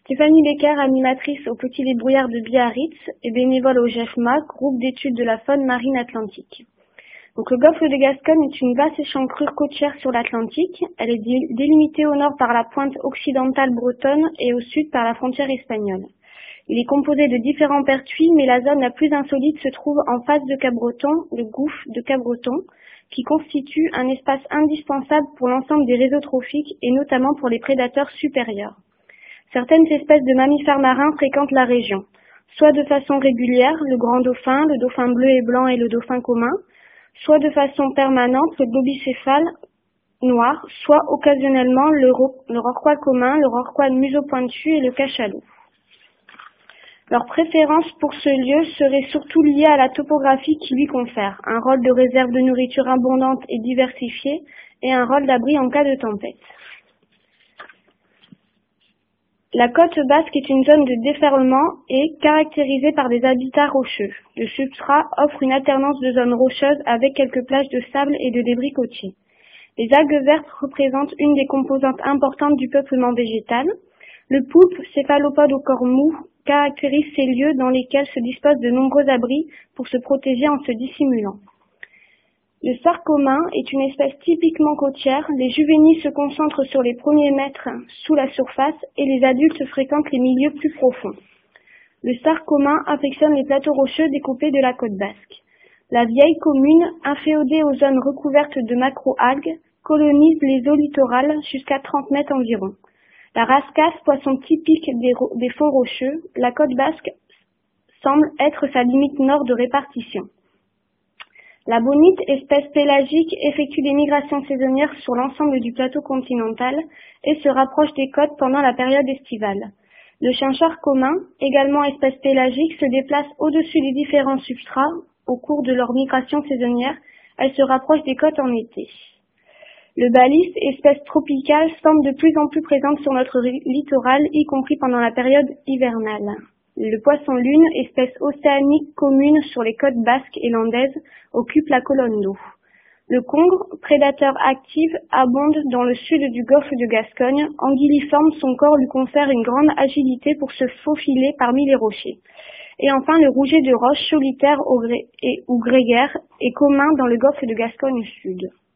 Stéphanie Becker, animatrice au Petit Les Brouillards de Biarritz et bénévole au GEFMA, groupe d'études de la faune marine atlantique. Donc, le golfe de Gascogne est une vaste échancrure côtière sur l'Atlantique. Elle est délimitée au nord par la pointe occidentale bretonne et au sud par la frontière espagnole. Il est composé de différents pertuis, mais la zone la plus insolite se trouve en face de Cap-Breton, le gouffre de Cap-Breton, qui constitue un espace indispensable pour l'ensemble des réseaux trophiques et notamment pour les prédateurs supérieurs. Certaines espèces de mammifères marins fréquentent la région, soit de façon régulière, le grand dauphin, le dauphin bleu et blanc et le dauphin commun, soit de façon permanente, le globicéphale noir, soit occasionnellement le rorqual commun, le rorqual museau pointu et le cachalot. Leur préférence pour ce lieu serait surtout liée à la topographie qui lui confère, un rôle de réserve de nourriture abondante et diversifiée et un rôle d'abri en cas de tempête. La côte basque est une zone de déferlement et caractérisée par des habitats rocheux. Le substrat offre une alternance de zones rocheuses avec quelques plages de sable et de débris côtiers. Les algues vertes représentent une des composantes importantes du peuplement végétal. Le poulpe, céphalopode au corps mou, caractérise ces lieux dans lesquels se disposent de nombreux abris pour se protéger en se dissimulant. Le sard commun est une espèce typiquement côtière. Les juvéniles se concentrent sur les premiers mètres sous la surface et les adultes fréquentent les milieux plus profonds. Le sard commun affectionne les plateaux rocheux découpés de la côte basque. La vieille commune, inféodée aux zones recouvertes de macro-algues, colonise les eaux littorales jusqu'à 30 mètres environ. La rascasse, poisson typique des fonds rocheux, la côte basque semble être sa limite nord de répartition. La bonite, espèce pélagique, effectue des migrations saisonnières sur l'ensemble du plateau continental et se rapproche des côtes pendant la période estivale. Le chinchard commun, également espèce pélagique, se déplace au-dessus des différents substrats au cours de leur migration saisonnière. Elle se rapproche des côtes en été. Le balyse, espèce tropicale, semble de plus en plus présente sur notre littoral, y compris pendant la période hivernale. Le poisson-lune, espèce océanique commune sur les côtes basques et landaises, occupe la colonne d'eau. Le congre, prédateur actif, abonde dans le sud du golfe de Gascogne. Anguilliforme, son corps lui confère une grande agilité pour se faufiler parmi les rochers. Et enfin, le rouget de roche solitaire ou grégaire est commun dans le golfe de Gascogne sud.